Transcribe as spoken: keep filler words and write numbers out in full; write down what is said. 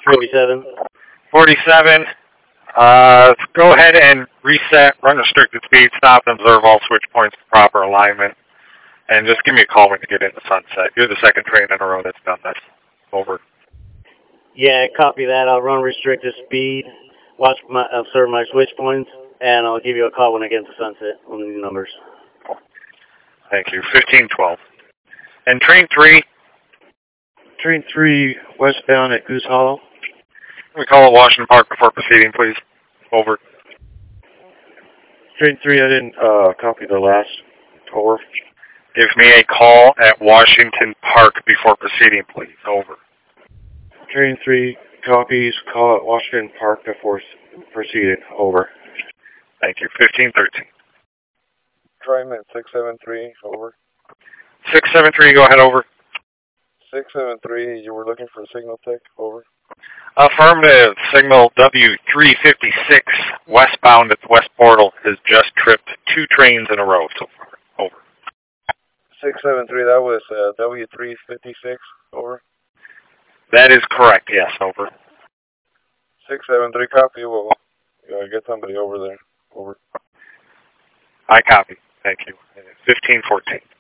forty-seven. forty-seven. Uh, go ahead and reset, run restricted speed, stop and observe all switch points for proper alignment. And just give me a call when you get into sunset. You're the second train in a row that's done this. Over. Yeah, copy that. I'll run restricted speed, watch my, observe my switch points, and I'll give you a call when I get into sunset on these numbers. Thank you. fifteen twelve. And train three. Train three, westbound at Goose Hollow. We call it Washington Park before proceeding, please. Over. Train three, I didn't uh, copy the last. Over. Give me a call at Washington Park before proceeding, please. Over. Train three, copies, call at Washington Park before proceeding. Over. Thank you. fifteen thirteen. Tryman six seven three, over. six seven three, go ahead, over. six seven three, you were looking for a signal tech, over. Affirmative. Signal W three fifty-six westbound at the West Portal has just tripped two trains in a row so far. Over. six seven three, that was uh, W three fifty-six, over. That is correct, yes, over. six seven three, copy, we'll uh, get somebody over there, over. I copy. Thank you. fifteen fourteen.